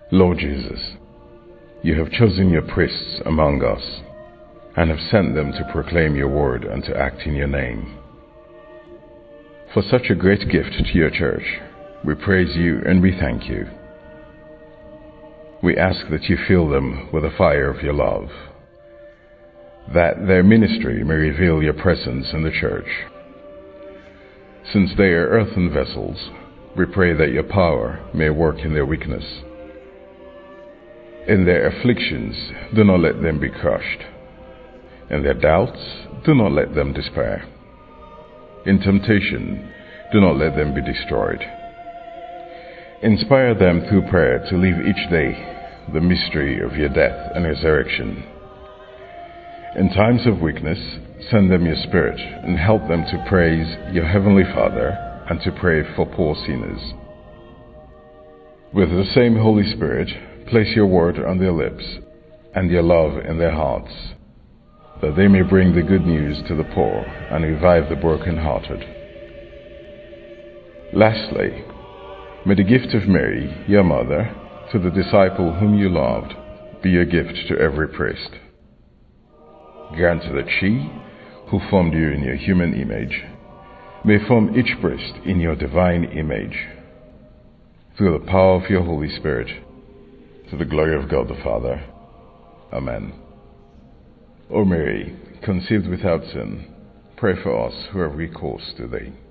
Lord Jesus, you have chosen your priests among us and have sent them to proclaim your word and to act in your name. For such a great gift to your church, we praise you and we thank you. We ask that you fill them with the fire of your love, that their ministry may reveal your presence in the church. Since they are earthen vessels, we pray that your power may work in their weakness. In their afflictions, do not let them be crushed. In their doubts, do not let them despair. In temptation, do not let them be destroyed. Inspire them through prayer to live each day the mystery of your death and resurrection. In times of weakness, send them your Spirit and help them to praise your Heavenly Father and to pray for poor sinners. With the same Holy Spirit, place your word on their lips and your love in their hearts, that they may bring the good news to the poor and revive the broken-hearted. Lastly, may the gift of Mary, your mother, to the disciple whom you loved, be a gift to every priest. Grant that she, who formed you in your human image, may form each priest in your divine image. Through the power of your Holy Spirit, to the glory of God the Father. Amen. O Mary, conceived without sin, pray for us who have recourse to thee.